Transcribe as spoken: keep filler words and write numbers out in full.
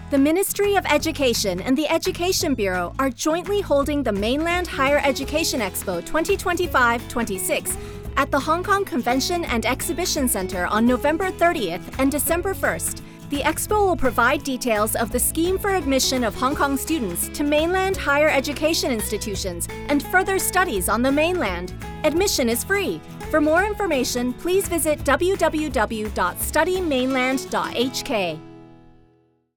The Ministry of Education and the Education Bureau are jointly holding the Mainland Higher Education Expo twenty twenty-five twenty-six at the Hong Kong Convention and Exhibition Center on November thirtieth and December first. The expo will provide details of the scheme for admission of Hong Kong students to mainland higher education institutions and further studies on the mainland. Admission is free. For more information, please visit w w w dot study mainland dot h k.